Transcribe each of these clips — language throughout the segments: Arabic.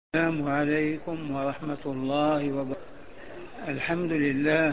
السلام عليكم ورحمة الله وبركاته. الحمد لله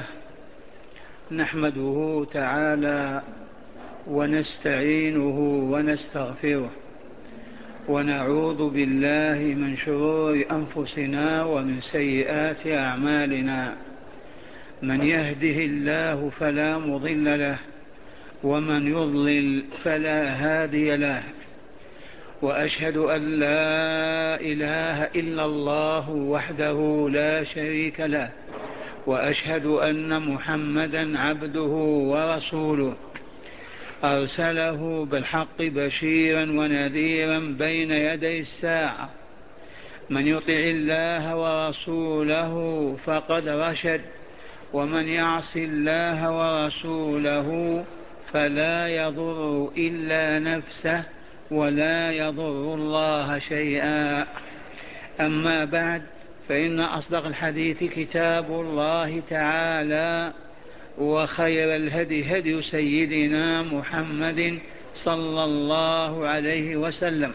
نحمده تعالى ونستعينه ونستغفره ونعوذ بالله من شرور أنفسنا ومن سيئات أعمالنا. من يهده الله فلا مضل له ومن يضلل فلا هادي له، وأشهد أن لا إله إلا الله وحده لا شريك له، وأشهد أن محمدا عبده ورسوله أرسله بالحق بشيرا ونذيرا بين يدي الساعة. من يطع الله ورسوله فقد رشد، ومن يعص الله ورسوله فلا يضر إلا نفسه ولا يضر الله شيئا. أما بعد، فإن أصدق الحديث كتاب الله تعالى، وخير الهدي هدي سيدنا محمد صلى الله عليه وسلم،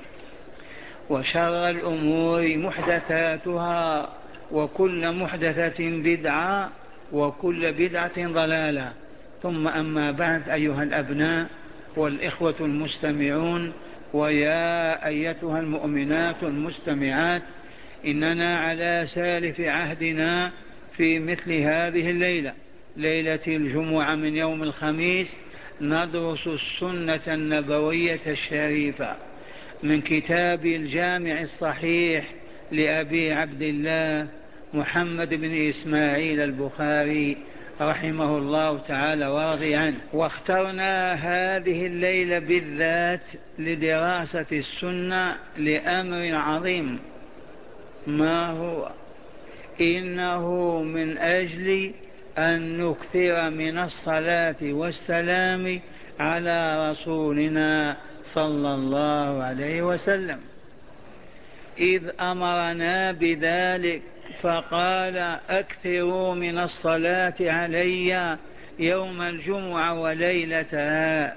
وشر الأمور محدثاتها، وكل محدثة بدعة، وكل بدعة ضلالة. ثم أما بعد، أيها الأبناء والإخوة المستمعون، ويا أيتها المؤمنات المستمعات، إننا على سالف عهدنا في مثل هذه الليلة، ليلة الجمعة من يوم الخميس، ندرس السنة النبوية الشريفة من كتاب الجامع الصحيح لأبي عبد الله محمد بن إسماعيل البخاري رحمه الله تعالى ورضي عنه. واخترنا هذه الليلة بالذات لدراسة السنة لأمر عظيم. ما هو؟ إنه من أجل أن نكثر من الصلاة والسلام على رسولنا صلى الله عليه وسلم، إذ أمرنا بذلك فقال: أكثروا من الصلاة علي يوم الجمعة وليلتها.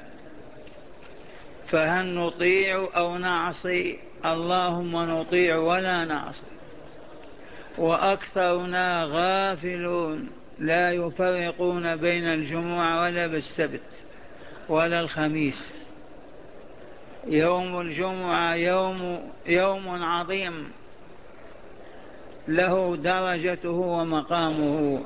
فهل نطيع أو نعصي؟ اللهم نطيع ولا نعصي. وأكثرنا غافلون، لا يفرقون بين الجمعة ولا بالسبت ولا الخميس. يوم الجمعة يوم عظيم، له درجته ومقامه،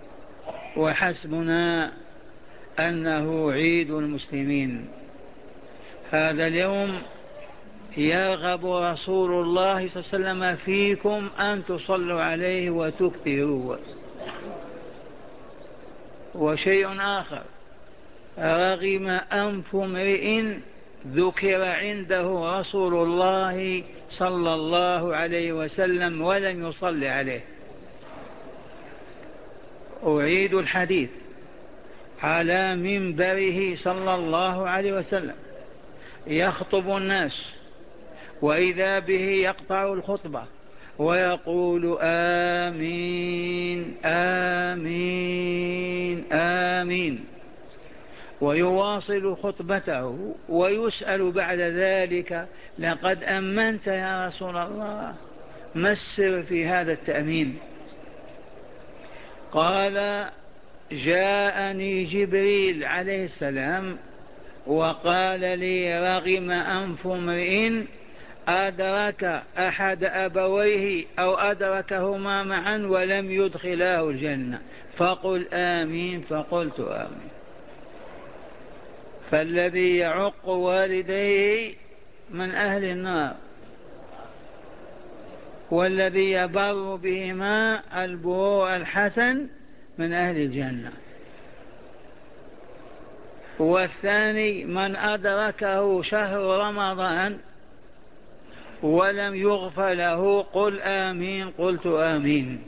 وحسبنا أنه عيد المسلمين. هذا اليوم يرغب رسول الله صلى الله عليه وسلم فيكم أن تصلوا عليه وتكثروا. وشيء آخر: رغم أنف امرئ ذكر عنده رسول الله صلى الله عليه وسلم ولم يصلي عليه. أعيد الحديث: على منبره صلى الله عليه وسلم يخطب الناس، وإذا به يقطع الخطبة ويقول: آمين آمين آمين، ويواصل خطبته ويسأل بعد ذلك: لقد أمنت يا رسول الله؟ ما السر في هذا التأمين؟ قال: جاءني جبريل عليه السلام وقال لي: رغم أنف امرئ أدرك أحد أبويه أو أدركهما معا ولم يدخلاه الجنة، فقل آمين. فقلت آمين. فالذي يعق والديه من أهل النار، والذي يبر بهما البر الحسن من أهل الجنة. والثاني من أدركه شهر رمضان ولم يغفر له، قل آمين. قلت آمين.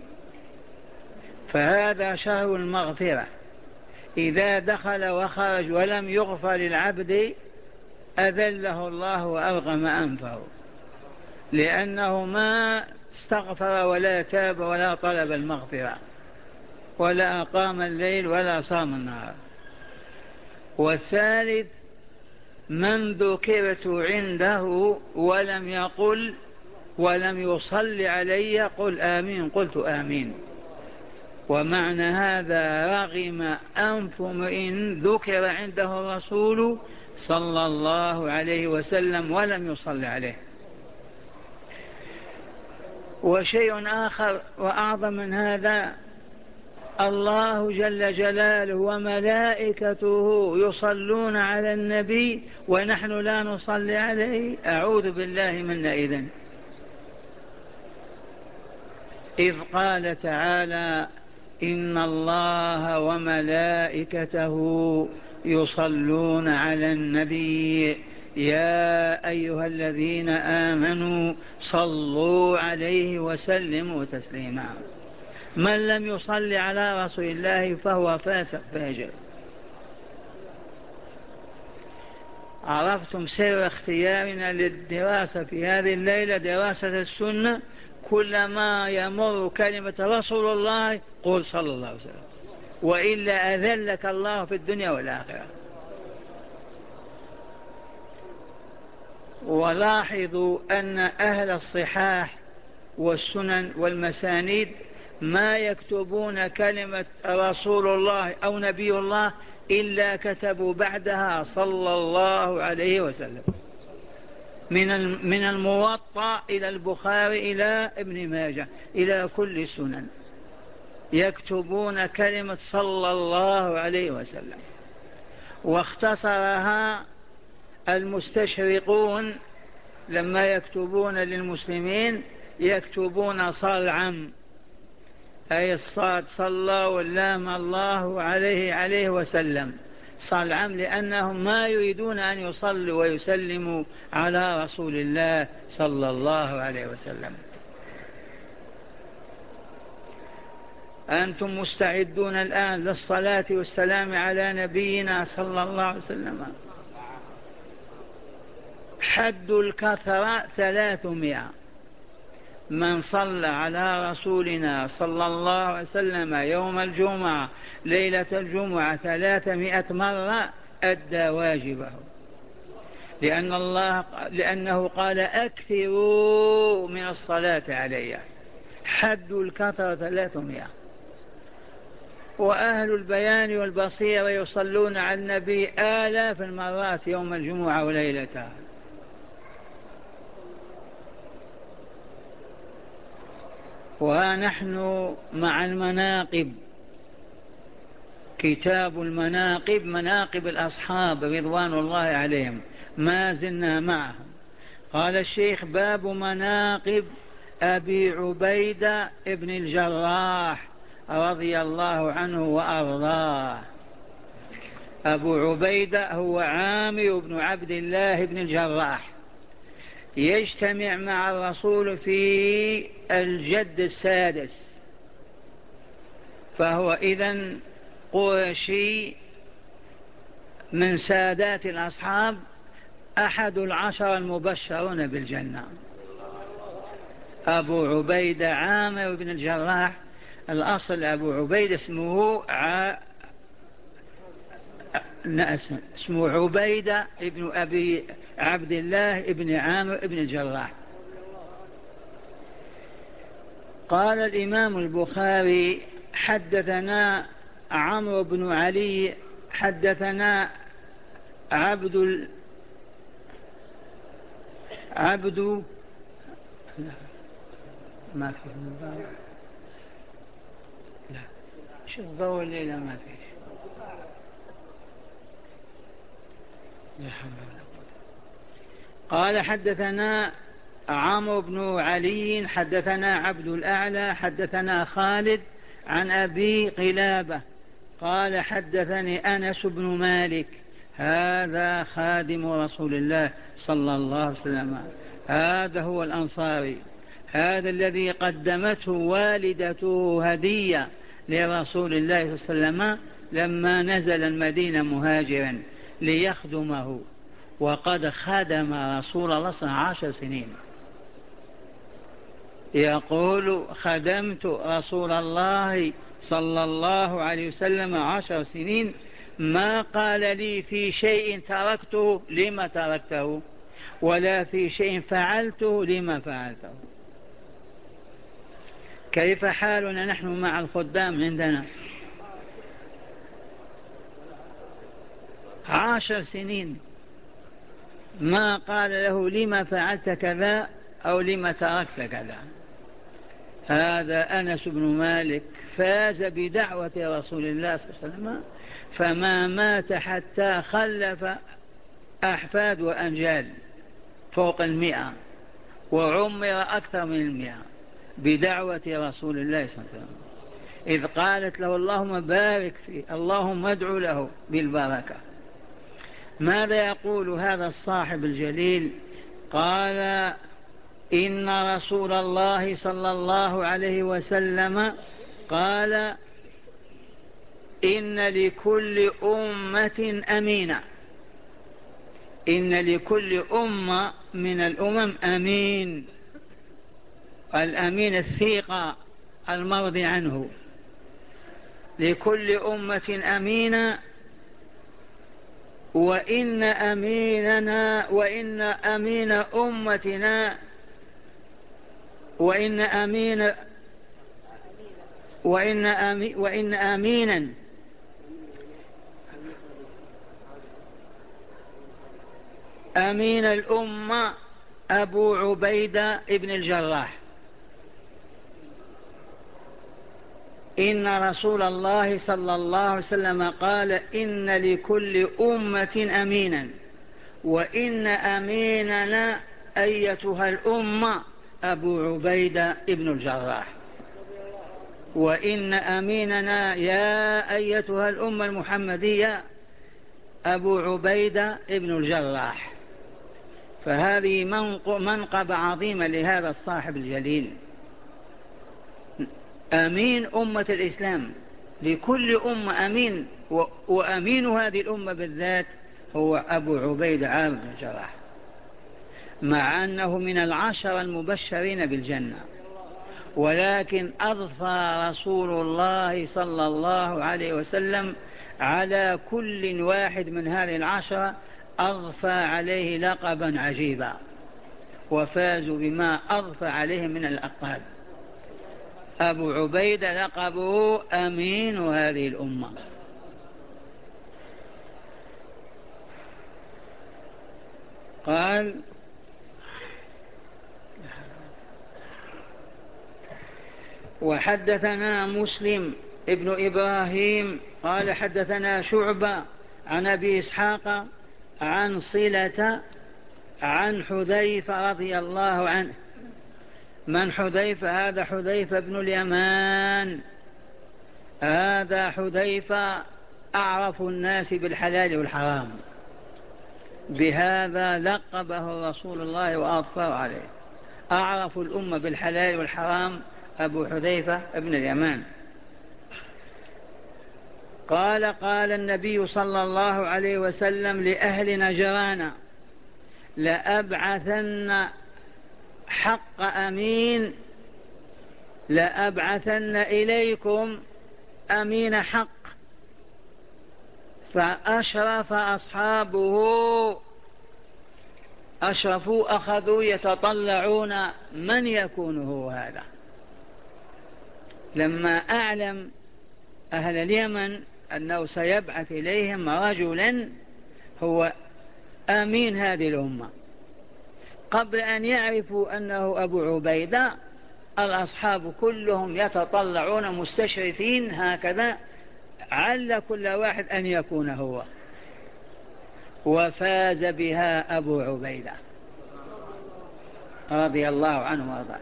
فهذا شهر المغفرة، إذا دخل وخرج ولم يغفر للعبد أذله الله وأرغم أنفه، لأنه ما استغفر ولا تاب ولا طلب المغفرة ولا أقام الليل ولا صام النهار. والثالث من ذكرت عنده ولم يقل ولم يصل علي قل آمين، قلت آمين. ومعنى هذا رغم أنف امرئ ذكر عنده الرسول صلى الله عليه وسلم ولم يصل عليه. وشيء آخر وأعظم من هذا، الله جل جلاله وملائكته يصلون على النبي ونحن لا نصلي عليه، أعوذ بالله منا إذن. إذ قال تعالى إن الله وملائكته يصلون على النبي يا أيها الذين آمنوا صلوا عليه وسلموا تسليما. من لم يصل على رسول الله فهو فاسق فاجر. عرفتم سر اختيارنا للدراسة في هذه الليلة، دراسة السنة. كلما يمر كلمة رسول الله قل صلى الله عليه وسلم، وإلا أذلك الله في الدنيا والآخرة. ولاحظوا أن أهل الصحاح والسنن والمسانيد ما يكتبون كلمة رسول الله أو نبي الله إلا كتبوا بعدها صلى الله عليه وسلم، من الموطأ إلى البخاري إلى ابن ماجه إلى كل السنن يكتبون كلمة صلى الله عليه وسلم. واختصرها المستشرقون لما يكتبون للمسلمين يكتبون صلعم، أي الصاد صلى واللام الله عليه وسلم، صلعم، لأنهم ما يريدون أن يصلوا ويسلموا على رسول الله صلى الله عليه وسلم. أنتم مستعدون الآن للصلاة والسلام على نبينا صلى الله عليه وسلم؟ حد الكثرة 300. من صلى على رسولنا صلى الله عليه وسلم يوم الجمعة ليلة الجمعة 300 مرة أدى واجبه، لأنه قال أكثروا من الصلاة علي. حد الكثرة 300. وأهل البيان والبصيرة يصلون على النبي آلاف المرات يوم الجمعة وليلتها. ونحن مع المناقب، كتاب المناقب، مناقب الأصحاب رضوان الله عليهم، ما زلنا معهم. قال الشيخ باب مناقب أبي عبيدة ابن الجراح رضي الله عنه وأرضاه. أبو عبيدة هو عامر بن عبد الله بن الجراح، يجتمع مع الرسول في الجد السادس، فهو إذن قرشي من سادات الأصحاب، أحد 10 المبشرون بالجنة. أبو عبيدة عامر بن الجراح، الأصل أبو عبيدة اسمه عبيدة ابن أبي عبد الله ابن عامر ابن الجراح. قال الإمام البخاري حدثنا عمرو بن علي حدثنا عبد ما في لا شوف ضوء الليلة ما فيش. قال حدثنا عمرو بن علي حدثنا عبد الأعلى حدثنا خالد عن أبي قلابة قال حدثني أنس بن مالك، هذا خادم رسول الله صلى الله عليه وسلم، هذا هو الأنصاري، هذا الذي قدمته والدته هدية لرسول الله صلى الله عليه وسلم لما نزل المدينة مهاجرا ليخدمه، وقد خدم رسول الله 10 سنين. يقول خدمت رسول الله صلى الله عليه وسلم 10 سنين، ما قال لي في شيء تركته لما تركته، ولا في شيء فعلته لما فعلته. كيف حالنا نحن مع الخدام عندنا؟ 10 سنين ما قال له لما فعلت كذا أو لما تركت كذا. هذا أنس بن مالك فاز بدعوة رسول الله صلى الله عليه وسلم، فما مات حتى خلف أحفاد وأنجال فوق 100، وعمر أكثر من 100 بدعوة رسول الله صلى الله عليه وسلم، إذ قالت له اللهم بارك فيه، اللهم ادعو له بالبركة. ماذا يقول هذا الصاحب الجليل؟ قال إن رسول الله صلى الله عليه وسلم قال إن لكل أمة أمينة، إن لكل أمة من الأمم أمين، الأمين الثقة المرضي عنه، لكل أمة أمينة، وإن أميننا وإن أمين أمتنا وإن أمينا أمين الأمة أبو عبيدة ابن الجراح. إن رسول الله صلى الله عليه وسلم قال إن لكل أمة أمينا، وإن أميننا أيتها الأمة أبو عبيدة ابن الجراح، وإن أميننا يا أيتها الأمة المحمدية أبو عبيدة ابن الجراح. فهذه منقبة عظيمة لهذا الصاحب الجليل، أمين أمة الإسلام، لكل أمة أمين، وأمين هذه الأمة بالذات هو أبو عبيدة عامر بن الجراح، مع أنه من 10 المبشرين بالجنة، ولكن أضفى رسول الله صلى الله عليه وسلم على كل واحد من هذه 10 أضفى عليه لقبا عجيبا، وفازوا بما أضفى عليه من الألقاب. أبو عبيدة لقبه أمين هذه الأمة. قال وحدثنا مسلم ابن إبراهيم قال حدثنا شعبة عن أبي إسحاق عن صلة عن حذيفة رضي الله عنه. من حذيفة؟ هذا حذيفة بن اليمان، هذا حذيفة أعرف الناس بالحلال والحرام، بهذا لقبه رسول الله وأضفاه عليه، أعرف الأمة بالحلال والحرام أبو حذيفة بن اليمان. قال قال النبي صلى الله عليه وسلم لأهل نجران لأبعثن حق أمين، لأبعثن إليكم أمين حق. فأشرف أصحابه، أشرفوا أخذوا يتطلعون من يكون هو هذا. لما أعلم أهل اليمن أنه سيبعث إليهم رجلا هو أمين هذه الأمة، قبل أن يعرفوا أنه أبو عبيدة الأصحاب كلهم يتطلعون مستشرفين هكذا عل كل واحد أن يكون هو، وفاز بها أبو عبيدة رضي الله عنه وارضاه.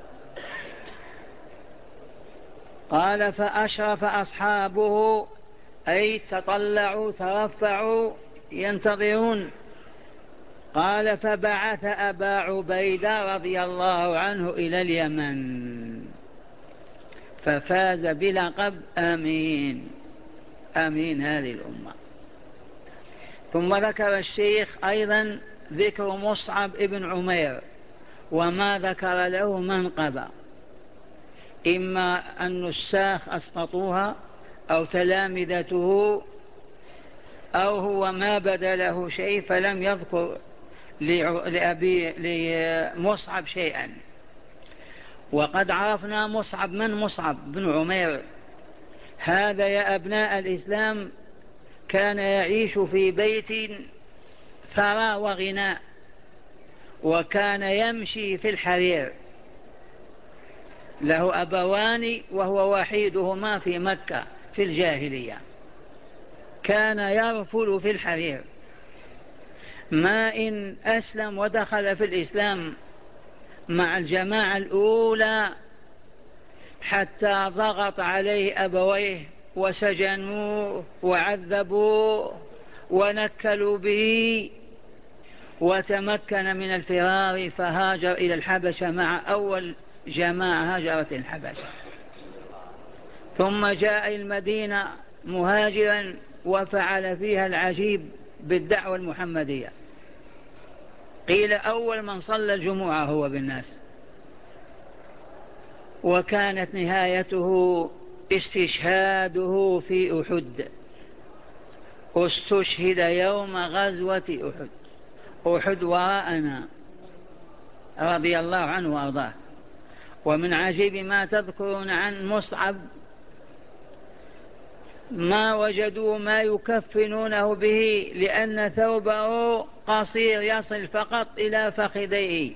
قال فأشرف أصحابه أي تطلعوا ترفعوا ينتظرون. قال فبعث أبا عبيدة رضي الله عنه إلى اليمن ففاز بلقب أمين، أمين هذه الأمة. ثم ذكر الشيخ أيضا ذكر مصعب ابن عمير وما ذكر له منقبة، إما النساخ أسقطوها أو تلامذته أو هو ما بدا له شيء فلم يذكر لمصعب شيئا. وقد عرفنا مصعب. من مصعب بن عمير؟ هذا يا أبناء الإسلام كان يعيش في بيت ثرى وغناء، وكان يمشي في الحرير، له أبوان وهو وحيدهما في مكة في الجاهلية، كان يرفل في الحرير. ما إن أسلم ودخل في الإسلام مع الجماعة الأولى حتى ضغط عليه أبويه وسجنوه وعذبوه ونكلوا به، وتمكن من الفرار فهاجر إلى الحبشة مع أول جماعة هاجرت الحبشة، ثم جاء المدينة مهاجرا وفعل فيها العجيب بالدعوة المحمدية. قيل أول من صلى الجمعة هو بالناس، وكانت نهايته استشهاده في أحد. استشهد يوم غزوة أحد. أحد وراءنا رضي الله عنه وأرضاه. ومن عجيب ما تذكرون عن مصعب ما وجدوا ما يكفنونه به، لأن ثوبه قصير يصل فقط إلى فخذيه،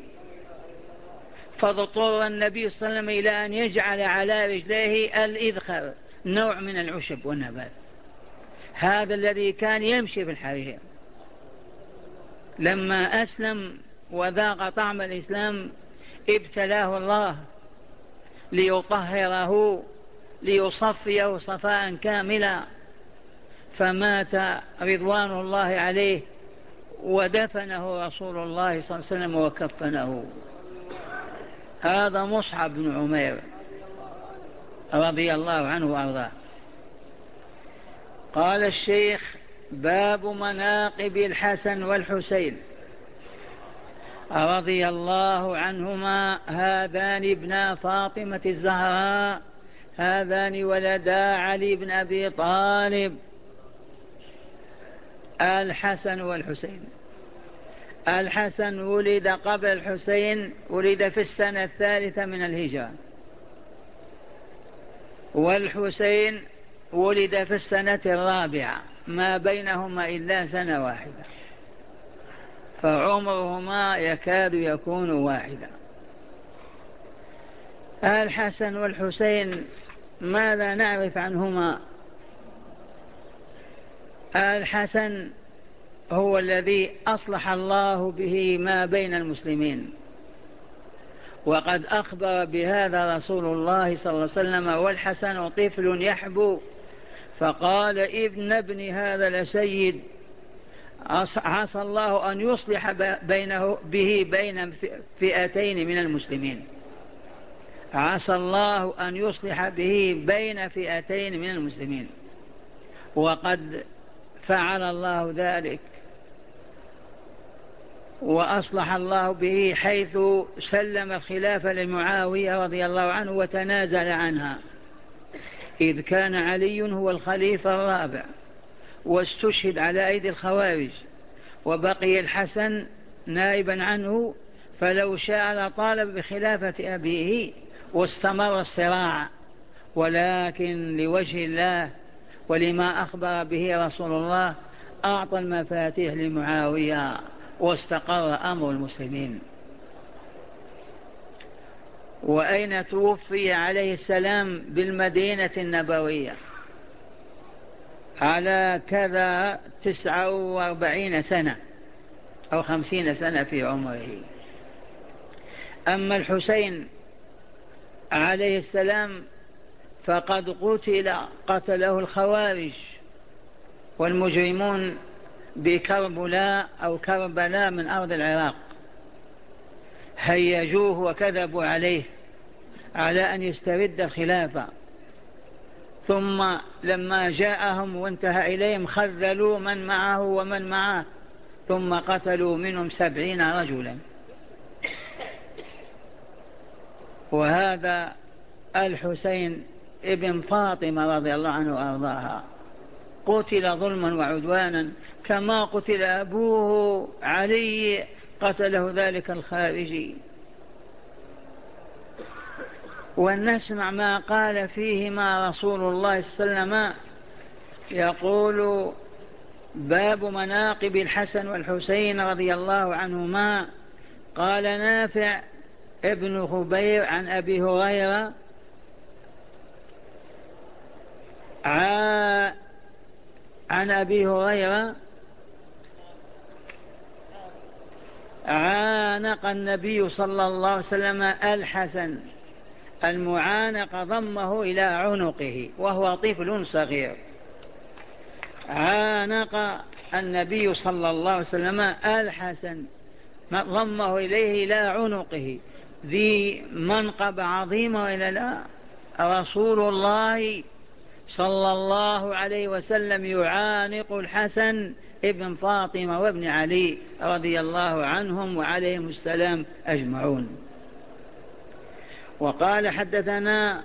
فاضطر النبي صلى الله عليه وسلم إلى أن يجعل على رجليه الإذخر، نوع من العشب والنبات، هذا الذي كان يمشي في الحرير. لما أسلم وذاق طعم الإسلام ابتلاه الله ليطهره ليصفيه صفاء كاملا، فمات رضوان الله عليه ودفنه رسول الله صلى الله عليه وسلم وكفنه. هذا مصعب بن عمير رضي الله عنه وأرضاه. قال الشيخ: باب مناقب الحسن والحسين رضي الله عنهما. هذان ابنا فاطمة الزهراء، هذان ولدا علي بن أبي طالب، الحسن والحسين. الحسن ولد قبل الحسين، ولد في السنة 3 من الهجرة، والحسين ولد في السنة 4، ما بينهما إلا سنة واحدة، فعمرهما يكاد يكون واحدا. الحسن والحسين ماذا نعرف عنهما؟ الحسن هو الذي أصلح الله به ما بين المسلمين، وقد أخبر بهذا رسول الله صلى الله عليه وسلم: والحسن طفل يحبو، فقال: ابن هذا لسيد، عسى الله أن يصلح به بين فئتين من المسلمين. عسى الله أن يصلح به بين فئتين من المسلمين، وقد فعل الله ذلك، وأصلح الله به حيث سلم الخلافة لمعاوية رضي الله عنه وتنازل عنها، إذ كان علي هو الخليفة الرابع واستشهد على أيدي الخوارج، وبقي الحسن نائبا عنه، فلو شاء لطالب بخلافة أبيه واستمر الصراع، ولكن لوجه الله ولما أخبر به رسول الله أعطى المفاتيح لمعاوية واستقر أمر المسلمين. وأين توفي عليه السلام؟ بالمدينة النبوية على كذا 49 سنة أو 50 سنة في عمره. أما الحسين عليه السلام فقد قتله الخوارج والمجرمون بكربلاء أو كربلاء من أرض العراق، هيجوه وكذبوا عليه على أن يسترد الخلافة، ثم لما جاءهم وانتهى إليهم خذلوا من معه ومن معه، ثم قتلوا منهم 70 رجلا. وهذا الحسين ابن فاطمة رضي الله عنه وأرضاها قتل ظلما وعدوانا، كما قتل أبوه علي قتله ذلك الخارجي. ونسمع ما قال فيهما رسول الله صلى الله عليه وسلم. يقول: باب مناقب الحسن والحسين رضي الله عنهما. قال نافع ابن خبير عن أبي هريرة: عن أبي هريرة: عانق النبي صلى الله عليه وسلم الحسن. المعانق ضمه إلى عنقه وهو طفل صغير. عانق النبي صلى الله عليه وسلم الحسن، ضمه إليه إلى عنقه. ذي منقب عظيمة إلى لا. رسول الله صلى الله عليه وسلم يعانق الحسن ابن فاطمة وابن علي رضي الله عنهم وعليهم السلام أجمعون. وقال: حدثنا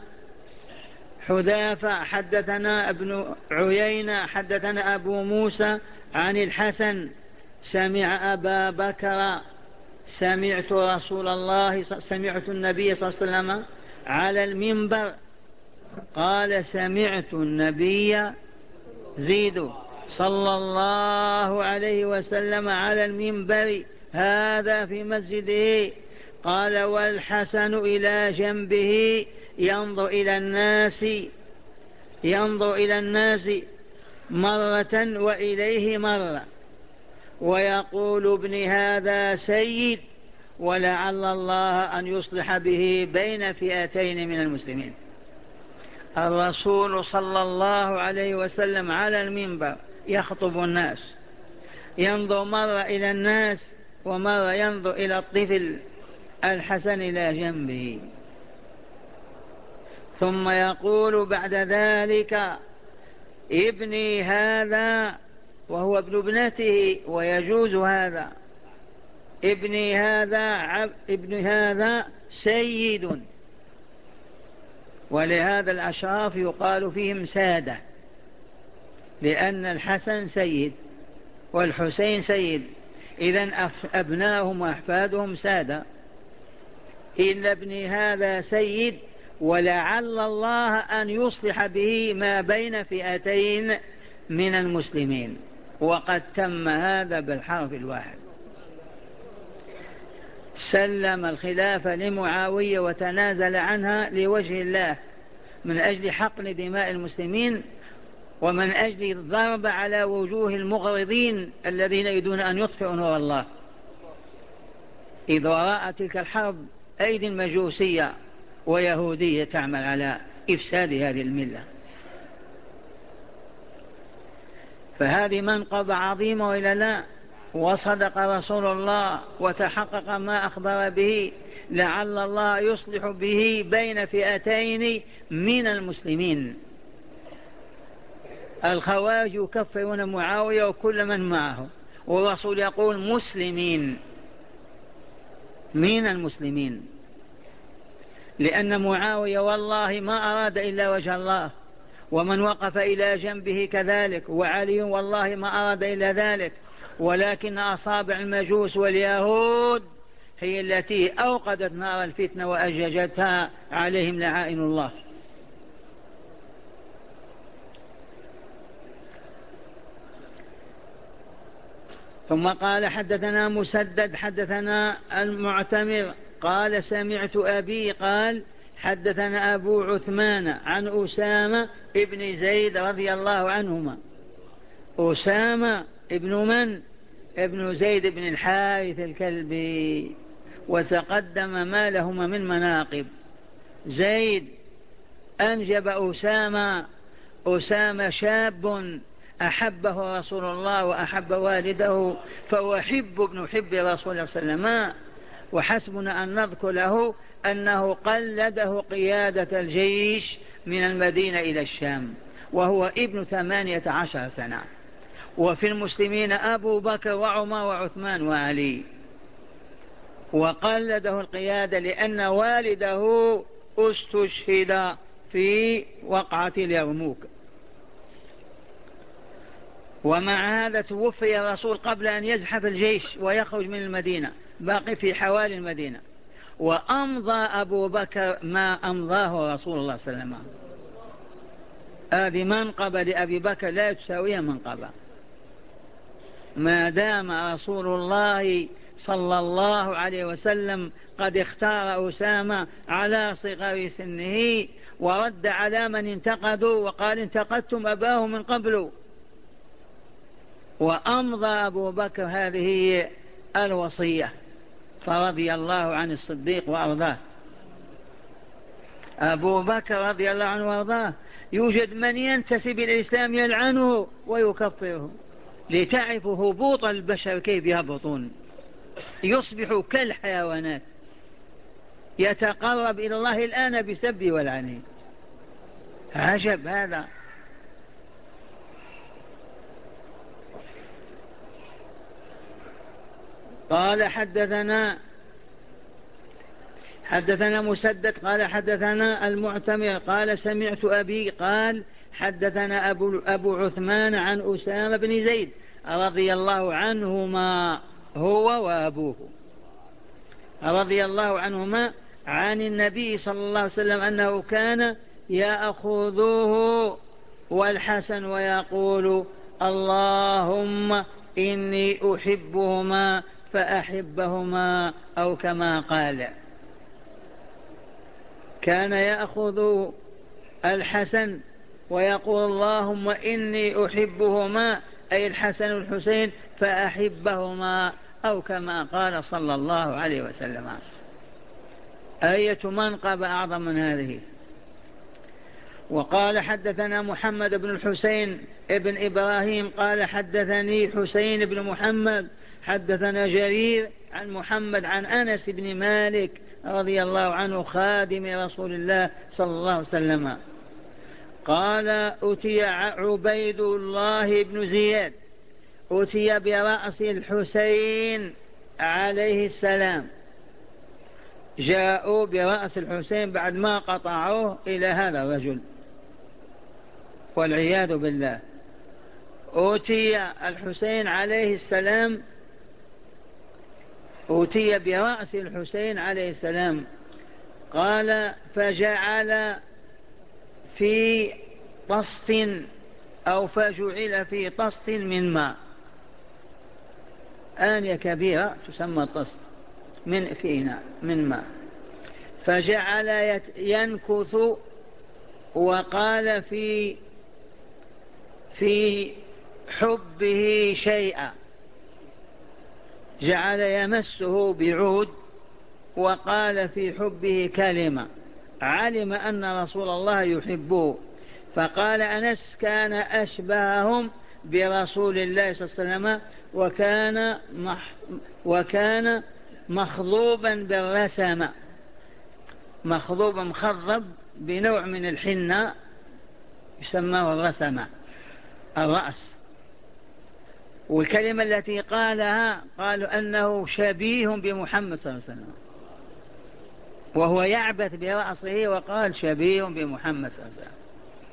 حذافة حدثنا ابن عيينة حدثنا أبو موسى عن الحسن: سمع أبا بكر سمعت النبي صلى الله عليه وسلم على المنبر. قال: سمعت النبي زيد صلى الله عليه وسلم على المنبر هذا في مسجده. قال: والحسن إلى جنبه ينظر إلى الناس مرة وإليه مرة، ويقول: ابن هذا سيد، ولعل الله أن يصلح به بين فئتين من المسلمين. الرسول صلى الله عليه وسلم على المنبر يخطب الناس، ينظر مرة إلى الناس ومرة ينظر إلى الطفل الحسن إلى جنبه، ثم يقول بعد ذلك: ابني هذا، وهو ابن ابنته ويجوز هذا، ابن هذا سيد. ولهذا الأشراف يقال فيهم سادة، لأن الحسن سيد والحسين سيد، إذن أبناهم وأحفادهم سادة. إن ابني هذا سيد، ولعل الله أن يصلح به ما بين فئتين من المسلمين. وقد تم هذا بالحرف الواحد. سلم الخلافة لمعاوية وتنازل عنها لوجه الله، من أجل حقن دماء المسلمين ومن أجل الضرب على وجوه المغرضين الذين يريدون أن يطفئوا نور الله. إذ وراء تلك الحرب أيدي مجوسية ويهودية تعمل على إفساد هذه الملة. فهذه منقبة عظيمة وإلا لا؟ وصدق رسول الله وتحقق ما أخبر به، لعل الله يصلح به بين فئتين من المسلمين. الخوارج يكفرون معاوية وكل من معه، والرسول يقول مسلمين من المسلمين، لأن معاوية والله ما أراد إلا وجه الله، ومن وقف إلى جنبه كذلك، وعلي والله ما أراد إلا ذلك، ولكن أصابع المجوس واليهود هي التي أوقدت نار الفتنة وأججتها عليهم لعائن الله. ثم قال: حدثنا مسدد حدثنا المعتمر قال: سمعت أبي قال: حدثنا أبو عثمان عن أسامة ابن زيد رضي الله عنهما. أسامة ابن من؟ ابن زيد بن الحارث الكلبي، وتقدم ما لهما من مناقب. زيد أنجب أسامة شاب أحبه رسول الله وأحب والده، فهو حب ابن حب رسول الله صلى الله عليه وسلم. وحسبنا أن نذكر له أنه قلده قيادة الجيش من المدينة إلى الشام، وهو ابن 18 سنة. وفي المسلمين أبو بكر وعمر وعثمان وعلي، وقلده القيادة لأن والده استشهد في وقعة اليرموك. ومع هذا توفي الرسول قبل أن يزحف الجيش ويخرج من المدينة، باقي في حوالي المدينة. وأمضى أبو بكر ما أمضاه رسول الله صلى الله عليه وسلم. هذه منقبة لأبي بكر لا تساويها منقبة. ما دام رسول الله صلى الله عليه وسلم قد اختار أسامة على صغر سنه ورد على من انتقدوا وقال انتقدتم أباه من قبل، وأمضى أبو بكر هذه الوصية، فرضي الله عن الصديق وأرضاه. أبو بكر رضي الله عنه وأرضاه يوجد من ينتسب إلى الإسلام يلعنه ويكفره، لتعرفوا هبوط البشر كيف يهبطون، يصبح كالحيوانات، يتقرب إلى الله الآن بسب والعنه. عجب هذا. قال حدثنا مسدد قال حدثنا المعتمر قال سمعت أبي قال حدثنا أبو عثمان عن أسامة بن زيد رضي الله عنهما هو وأبوه رضي الله عنهما عن النبي صلى الله عليه وسلم أنه كان يأخذوه والحسن ويقول اللهم إني أحبهما فأحبهما، أو كما قال. كان يأخذ الحسن ويقول اللهم إني أحبهما، أي الحسن والحسين، فأحبهما، أو كما قال صلى الله عليه وسلم. أية منقبة أعظم من هذه. وقال حدثنا محمد بن الحسين ابن إبراهيم قال حدثني حسين بن محمد حدثنا جرير عن محمد عن أنس بن مالك رضي الله عنه خادم رسول الله صلى الله عليه وسلم قال أتي عبيد الله بن زياد أتي برأس الحسين عليه السلام. جاءوا برأس الحسين بعد ما قطعوه إلى هذا الرجل والعياذ بالله. أتي الحسين عليه السلام، أتي برأس الحسين عليه السلام. قال فجعل في طست أو فجعل في طست من ماء، آنية كبيرة تسمى طست من فينا من ماء، فجعل ينكث وقال في حبه شيئا، جعل يمسه بعود وقال في حبه كلمة، علم أن رسول الله يحبه. فقال أنس كان أشبههم برسول الله صلى الله عليه وسلم وكان مخضوبا بالرسمة، مخضوب مخضب بنوع من الحنة يسمى الرسمة الرأس. والكلمة التي قالها قالوا أنه شبيه بمحمد صلى الله عليه وسلم، وهو يعبث برأسه وقال شبيه بمحمد صلى الله عليه وسلم.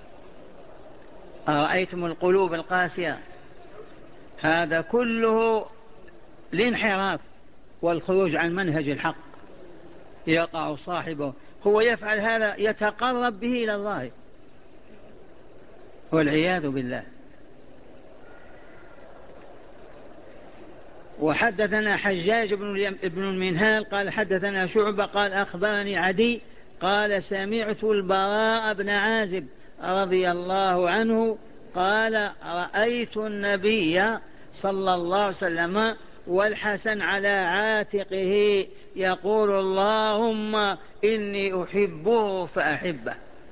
أرأيتم القلوب القاسية؟ هذا كله الانحراف والخروج عن منهج الحق يقع صاحبه. هو يفعل هذا يتقرب به إلى الله والعياذ بالله. وحدثنا حجاج بن المنهال قال حدثنا شعبة قال أخبرني عدي قال سمعت البراء بن عازب رضي الله عنه قال رأيت النبي صلى الله عليه وسلم والحسن على عاتقه يقول اللهم إني أحبه فأحبه.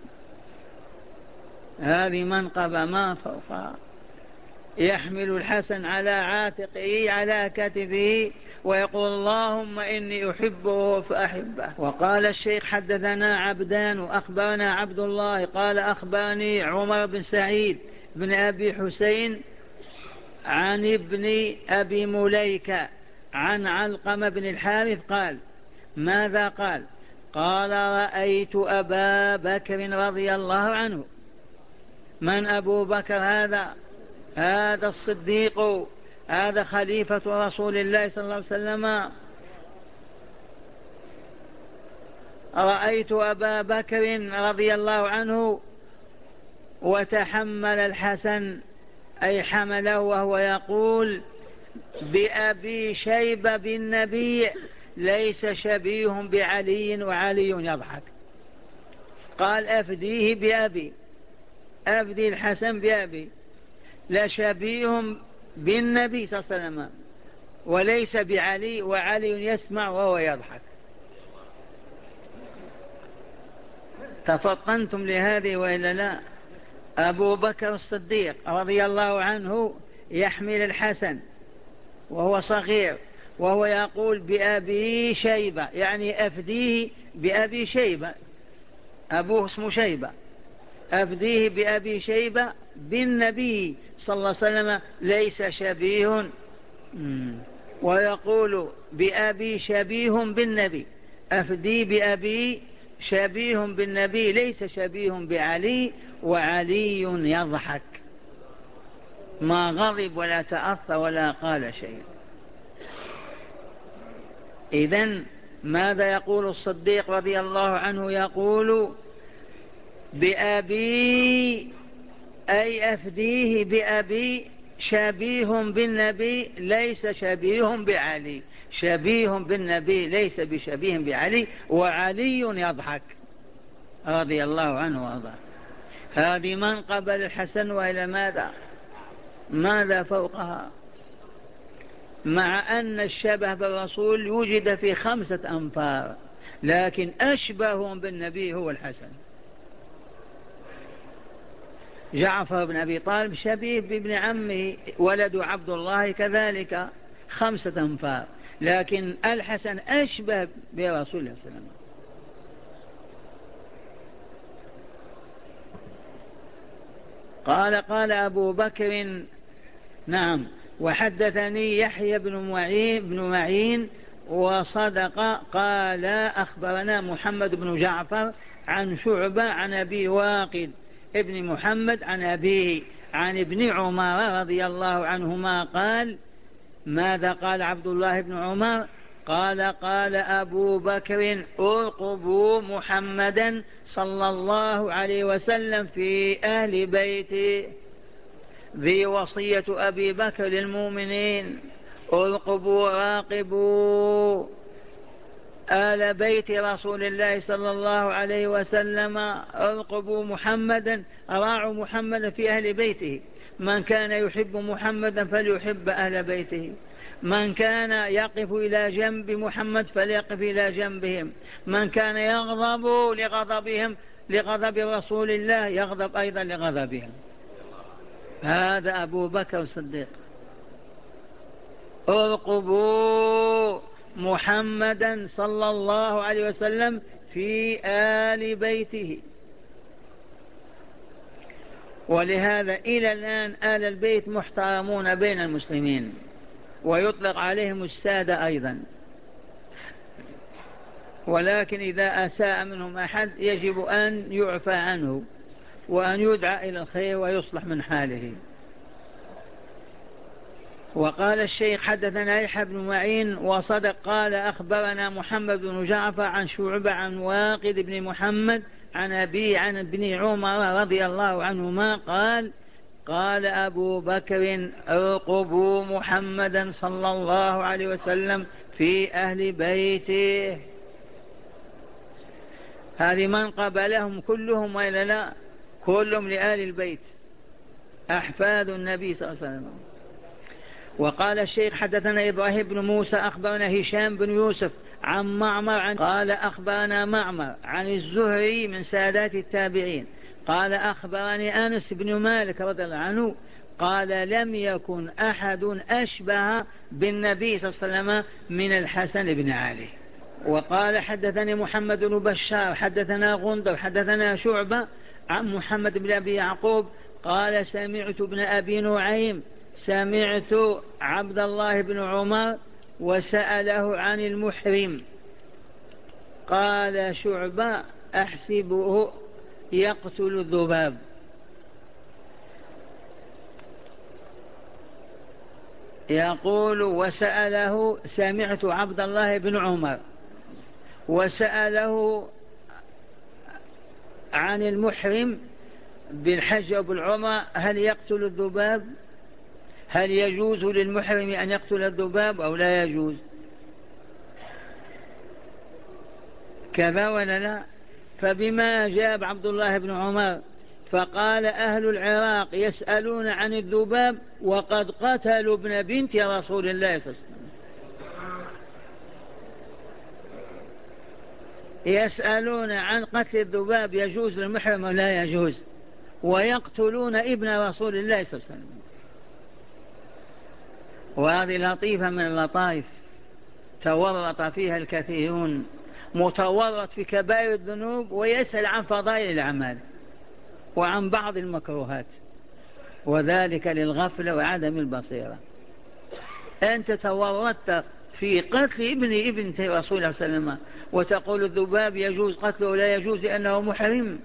هذه منقبة ما فوقها، يحمل الحسن على عاتقه على كتفه ويقول اللهم إني أحبه فأحبه. وقال الشيخ حدثنا عبدان وأخبرنا عبد الله قال أخبرني عمر بن سعيد بن أبي حسين عن ابن أبي مليكة عن علقمة بن الحارث قال ماذا قال؟ قال رأيت أبا بكر رضي الله عنه. من أبو بكر هذا؟ هذا الصديق، هذا خليفة رسول الله صلى الله عليه وسلم. رأيت أبا بكر رضي الله عنه وتحمل الحسن أي حمله وهو يقول بأبي شيبة بالنبي ليس شبيه بعلي وعلي يضحك. قال أفديه بأبي، أفدي الحسن بأبي، لا شبيه بالنبي صلى الله عليه وسلم وليس بعلي وعلي يسمع وهو يضحك. تفطنتم لهذه وإلا لا؟ أبو بكر الصديق رضي الله عنه يحمل الحسن وهو صغير وهو يقول بأبي شيبة، يعني أفديه بأبي شيبة، أبوه اسمه شيبة، أفديه بأبي شيبة بالنبي صلى الله عليه وسلم ليس شبيه، ويقول بأبي شبيه بالنبي، أفدي بأبي شبيه بالنبي ليس شبيه بعلي وعلي يضحك. ما غضب ولا تأثر ولا قال شيء. إذن ماذا يقول الصديق رضي الله عنه؟ يقول بأبي أي أفديه بأبي شبيه بالنبي ليس شبيه بعلي، شبيه بالنبي ليس بشبيه بعلي وعلي يضحك رضي الله عنه وارضاه. هذه منقبة الحسن وإلى ماذا فوقها؟ مع أن الشبه بالرسول يوجد في 5 أنفار، لكن أشبه بالنبي هو الحسن. جعفر بن أبي طالب شبيه بابن عمه ولد عبد الله كذلك 5 أنفار، لكن الحسن أشبه برسول الله صلى الله عليه وسلم. قال أبو بكر نعم وحدثني يحيى بن معين وصدق قال أخبرنا محمد بن جعفر عن شعبة عن أبي واقد ابن محمد عن أبيه عن ابن عمر رضي الله عنهما قال ماذا قال عبد الله بن عمر؟ قال أبو بكر ارقبوا محمدا صلى الله عليه وسلم في أهل بيته، ذي وصية أبي بكر للمؤمنين، ارقبوا راقبوا آل بيت رسول الله صلى الله عليه وسلم، ارقبوا محمدا، راعوا محمدا في أهل بيته. من كان يحب محمدا فليحب أهل بيته، من كان يقف إلى جنب محمد فليقف إلى جنبهم، من كان يغضب لغضب رسول الله يغضب أيضا لغضبهم. هذا أبو بكر الصديق. ارقبوا محمدا صلى الله عليه وسلم في آل بيته. ولهذا إلى الآن آل البيت محترمون بين المسلمين ويطلق عليهم السادة أيضا، ولكن إذا أساء منهم أحد يجب أن يعفى عنه وأن يدعى إلى الخير ويصلح من حاله. وقال الشيخ حدثنا يحيى بن معين وصدق قال أخبرنا محمد بن جعفر عن شعبة عن واقد بن محمد عن أبي عن ابن عمر رضي الله عنهما قال أبو بكر ارقبوا محمدا صلى الله عليه وسلم في أهل بيته. هذه من قبلهم كلهم وإلا لا؟ كلهم لآل البيت أحفاد النبي صلى الله عليه وسلم. وقال الشيخ حدثنا إبراهيم بن موسى أخبرنا هشام بن يوسف عن معمر قال أخبرنا معمر عن الزهري من سادات التابعين قال أخبرني أنس بن مالك رضي الله عنه قال لم يكن أحد أشبه بالنبي صلى الله عليه وسلم من الحسن بن علي. وقال حدثني محمد بن بشار حدثنا غندر حدثنا شعبة عن محمد بن أبي يعقوب قال سمعت ابن أبي نعيم سمعت عبد الله بن عمر وسأله عن المحرم. قال شعبة أحسبه يقتل الذباب. يقول وسأله سمعت عبد الله بن عمر وسأله عن المحرم بالحج وبالعمرة هل يقتل الذباب؟ هل يجوز للمحرم أن يقتل الذباب أو لا يجوز؟ كذا ولا لا؟ فبما أجاب عبد الله بن عمر فقال أهل العراق يسألون عن الذباب وقد قتلوا ابن بنت رسول الله صلى الله عليه وسلم. يسألون عن قتل الذباب يجوز للمحرم ولا يجوز، ويقتلون ابن رسول الله صلى الله عليه وسلم. وهذه لطيفة من اللطائف تورط فيها الكثيرون، متورط في كبائر الذنوب ويسأل عن فضائل الأعمال وعن بعض المكروهات، وذلك للغفلة وعدم البصيرة. أنت تورطت في قتل ابن رسول الله صلى الله عليه وسلم وتقول الذباب يجوز قتله ولا يجوز لأنه محرم.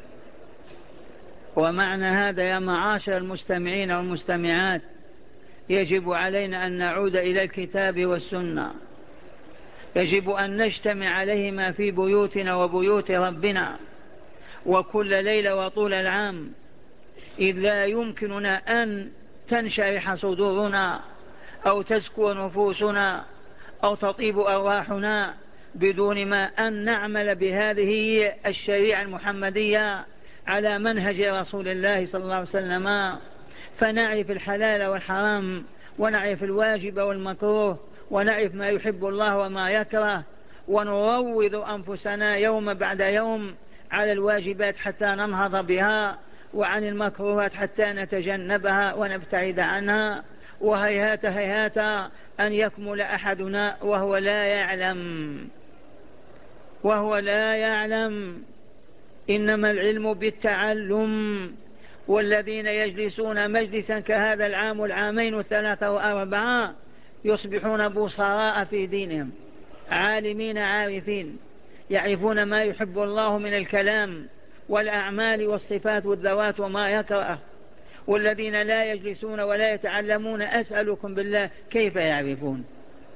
ومعنى هذا يا معاشر المستمعين والمستمعات يجب علينا أن نعود إلى الكتاب والسنة، يجب أن نجتمع عليهما في بيوتنا وبيوت ربنا وكل ليلة وطول العام، إذ لا يمكننا أن تنشرح صدورنا أو تزكو نفوسنا أو تطيب أرواحنا بدون ما أن نعمل بهذه الشريعة المحمدية على منهج رسول الله صلى الله عليه وسلم، فنعرف الحلال والحرام ونعرف الواجب والمكروه ونعرف ما يحب الله وما يكره، ونروض أنفسنا يوم بعد يوم على الواجبات حتى ننهض بها، وعن المكروهات حتى نتجنبها ونبتعد عنها. وهيهات هيهات أن يكمل أحدنا وهو لا يعلم. إنما العلم بالتعلم، والذين يجلسون مجلسا كهذا العام والعامين والثلاثة وأربعة يصبحون بصراء في دينهم، عالمين عارفين، يعرفون ما يحب الله من الكلام والأعمال والصفات والذوات وما يكره. والذين لا يجلسون ولا يتعلمون أسألكم بالله كيف يعرفون؟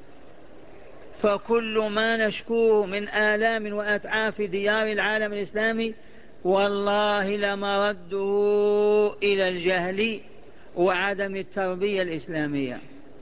فكل ما نشكوه من آلام وأتعاف ديار العالم الإسلامي والله لمرده إلى الجهل وعدم التربية الإسلامية.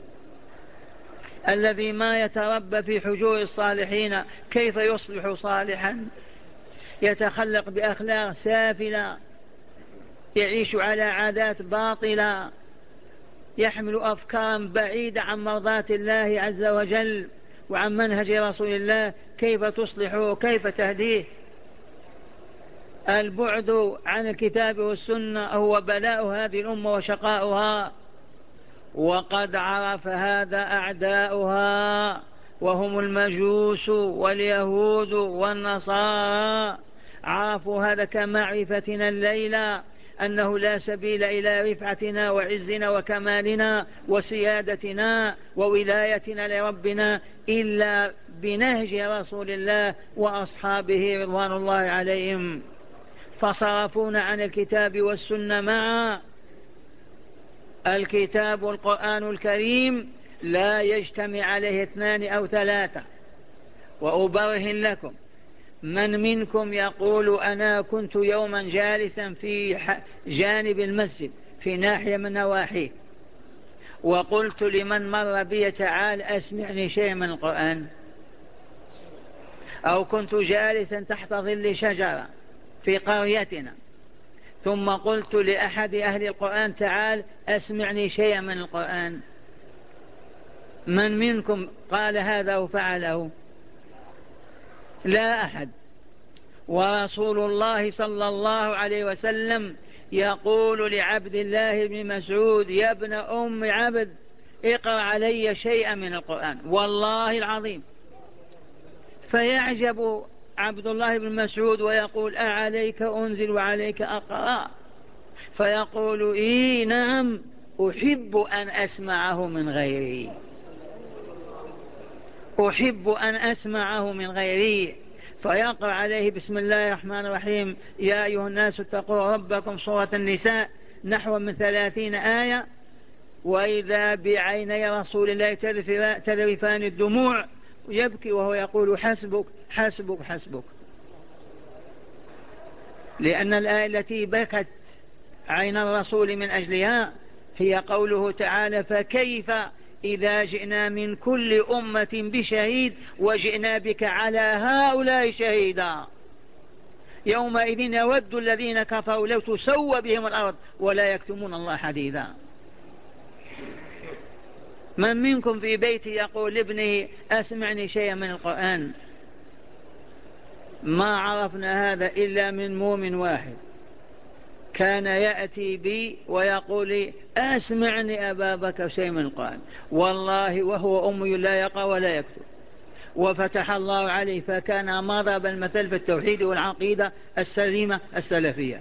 الذي ما يتربى في حجور الصالحين كيف يصبح صالحا؟ يتخلق بأخلاق سافلة، يعيش على عادات باطلة، يحمل أفكارا بعيدة عن مرضاة الله عز وجل وعن منهج رسول الله، كيف تصلحه؟ كيف تهديه؟ البعد عن الكتاب والسنة هو بلاء هذه الأمة وشقاؤها، وقد عرف هذا أعداؤها وهم المجوس واليهود والنصارى، عرفوا هذا كمعرفتنا الليلة أنه لا سبيل إلى رفعتنا وعزنا وكمالنا وسيادتنا وولايتنا لربنا إلا بنهج رسول الله وأصحابه رضوان الله عليهم، فصرفونا عن الكتاب والسنة معا. الكتاب والقرآن الكريم لا يجتمع عليه 2 أو 3. وأبرهن لكم من منكم يقول أنا كنت يوما جالسا في جانب المسجد في ناحية من نواحيه وقلت لمن مر بي تعال أسمعني شيء من القرآن، أو كنت جالسا تحت ظل شجرة في قريتنا ثم قلت لأحد أهل القرآن تعال أسمعني شيئا من القرآن، من منكم قال هذا وفعله؟ لا أحد. ورسول الله صلى الله عليه وسلم يقول لعبد الله بن مسعود يا ابن أم عبد اقرأ علي شيئا من القرآن والله العظيم، فيعجب عبد الله بن مسعود ويقول أعليك أنزل وعليك أقرأ؟ فيقول إيه نعم أحب أن أسمعه من غيري، أحب أن أسمعه من غيري. فيقرأ عليه بسم الله الرحمن الرحيم يا أيها الناس اتقوا ربكم، سورة النساء نحو من 30 آية، وإذا بعيني رسول الله تذرفان الدموع يبكي وهو يقول حسبك حسبك حسبك. لأن الآية التي بكت عين الرسول من أجلها هي قوله تعالى: فكيف إذا جئنا من كل أمة بشهيد وجئنا بك على هؤلاء شهيدا يومئذ يود الذين كفروا لو تسوى بهم الأرض ولا يكتمون الله حديثا. من منكم في بيتي يقول لابنه: أسمعني شيئا من القرآن؟ ما عرفنا هذا إلا من مؤمن واحد كان يأتي بي ويقول لي: أسمعني أبا بكر شيء من القرآن، والله وهو أمي لا يقرأ ولا يكتب، وفتح الله عليه فكان مضرب المثل في التوحيد والعقيدة السليمة السلفية.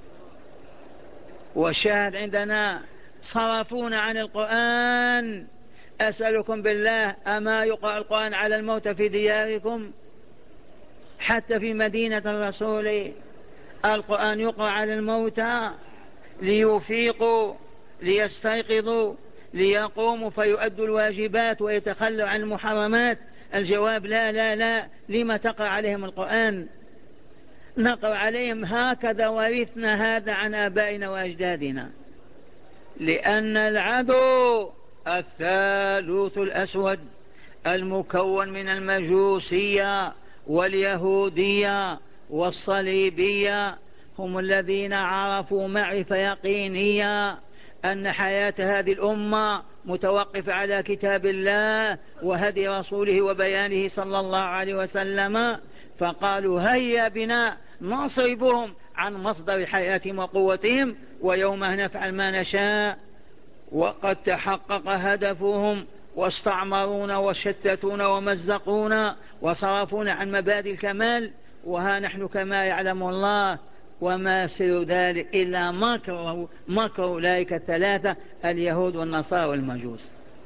والشاهد عندنا صرفونا عن القرآن. أسألكم بالله: أما يقرأ القرآن على الموت في دياركم؟ حتى في مدينة الرسول القرآن يقرأ على الموتى ليفيقوا ليستيقظوا ليقوموا فيؤدوا الواجبات ويتخلوا عن المحرمات. الجواب: لا لا لا. لما تقرأ عليهم القرآن؟ نقرأ عليهم هكذا ورثنا هذا عن آبائنا وأجدادنا، لأن العدو الثالوث الأسود المكون من المجوسية واليهودية والصليبية هم الذين عرفوا معرفة يقينية أن حياة هذه الأمة متوقف على كتاب الله وهدي رسوله وبيانه صلى الله عليه وسلم، فقالوا: هيا بنا نصرفهم عن مصدر حياتهم وقوتهم ويومه نفعل ما نشاء. وقد تحقق هدفهم واستعمرونا وشتتونا ومزقونا وصرفونا عن مبادئ الكمال، وها نحن كما يعلم الله وما سر ذلك إلا مكر أولئك الثلاثة اليهود والنصارى والمجوس.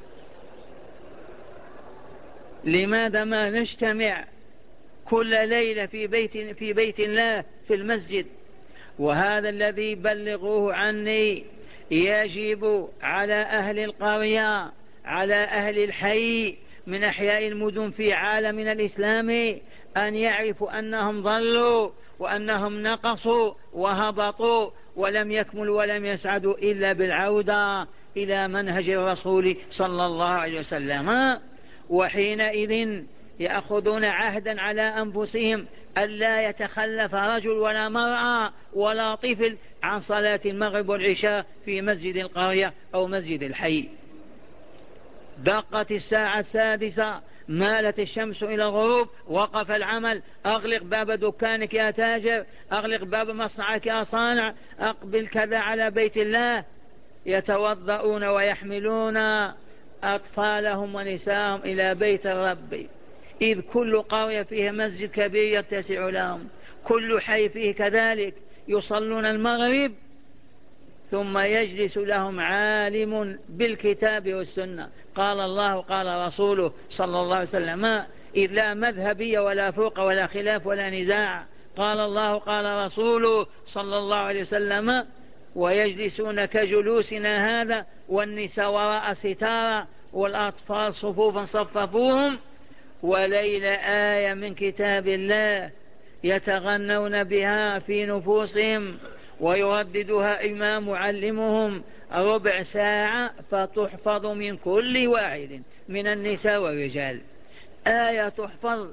لماذا ما نجتمع كل ليلة في بيت الله في المسجد؟ وهذا الذي بلغوه عني يجب على أهل القرية على أهل الحي من أحياء المدن في عالمنا الإسلامي أن يعرفوا أنهم ضلوا وأنهم نقصوا وهبطوا ولم يكملوا ولم يسعدوا إلا بالعودة إلى منهج الرسول صلى الله عليه وسلم. وحينئذ يأخذون عهدا على أنفسهم ألا يتخلف رجل ولا مرأة ولا طفل عن صلاة المغرب والعشاء في مسجد القرية أو مسجد الحي. دقت الساعة 6، مالت الشمس إلى الغروب، وقف العمل. أغلق باب دكانك يا تاجر، أغلق باب مصنعك يا صانع، أقبل كذا على بيت الله. يتوضؤون ويحملون أطفالهم ونساءهم إلى بيت الرب، إذ كل قرية فيها مسجد كبير يتسع لهم، كل حي فيه كذلك. يصلون المغرب ثم يجلس لهم عالم بالكتاب والسنة، قال الله قال رسوله صلى الله عليه وسلم، إذ لا مذهبية ولا فوق ولا خلاف ولا نزاع، قال الله قال رسوله صلى الله عليه وسلم. ويجلسون كجلوسنا هذا، والنساء وراء ستارة والأطفال صفوفا صففوهم، وليل آية من كتاب الله يتغنون بها في نفوسهم ويرددها إمام معلمهم ربع ساعة فتحفظ من كل واحد من النساء والرجال. آية تحفظ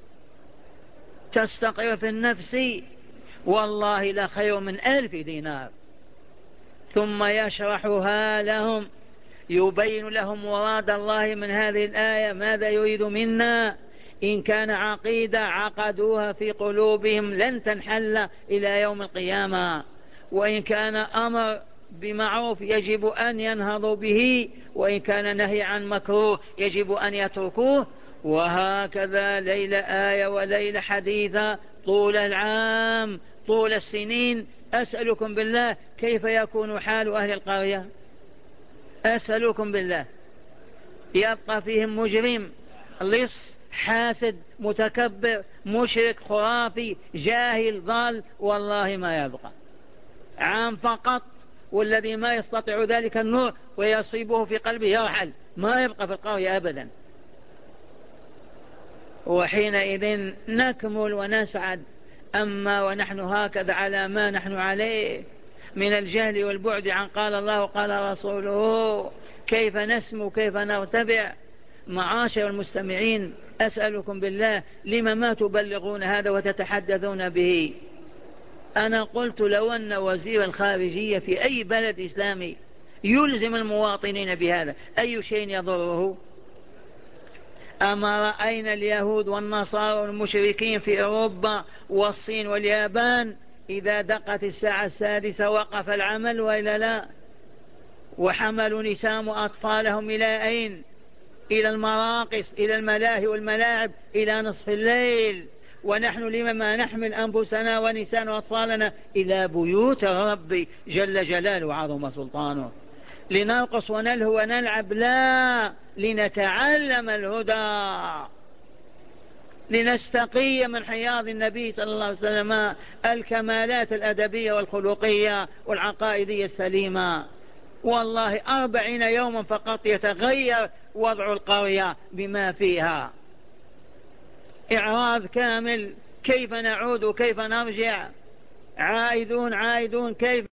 تستقر في النفس والله لخير من 1000 دينار. ثم يشرحها لهم، يبين لهم مراد الله من هذه الآية، ماذا يريد منا. إن كان عقيدة عقدوها في قلوبهم لن تنحل إلى يوم القيامة، وإن كان أمر بمعروف يجب أن ينهضوا به، وإن كان نهي عن مكروه يجب أن يتركوه. وهكذا ليل آية وليل حديثة طول العام طول السنين. أسألكم بالله كيف يكون حال أهل القرية؟ أسألكم بالله يبقى فيهم مجرم لص حاسد متكبر مشرك خرافي جاهل ضال؟ والله ما يبقى. عام فقط، والذي ما يستطيع ذلك النور ويصيبه في قلبه يرحل، ما يبقى في القرية أبدا. وحينئذ نكمل ونسعد أما ونحن هكذا على ما نحن عليه من الجهل والبعد عن قال الله وقال رسوله، كيف نسمو كيف نرتبع؟ معاشر المستمعين، أسألكم بالله لما ما تبلغون هذا وتتحدثون به؟ أنا قلت لو أن وزير الخارجية في أي بلد إسلامي يلزم المواطنين بهذا أي شيء يضره؟ أما رأينا اليهود والنصارى والمشركين في أوروبا والصين واليابان إذا دقت الساعة 6 وقف العمل وإلا لا؟ وحملوا نساء أطفالهم إلى أين؟ إلى المراقص، إلى الملاهي والملاعب إلى نصف الليل. ونحن لما ما نحمل أنفسنا ونساء وأطفالنا إلى بيوت الرب جل جلاله وعظم سلطانه، لنرقص ونلهو ونلعب؟ لا، لنتعلم الهدى، لنستقي من حياض النبي صلى الله عليه وسلم الكمالات الأدبية والخلقية والعقائدية السليمة. والله 40 يوما فقط يتغير وضع القرية بما فيها. إعراض كامل، كيف نعود وكيف نرجع؟ عائدون كيف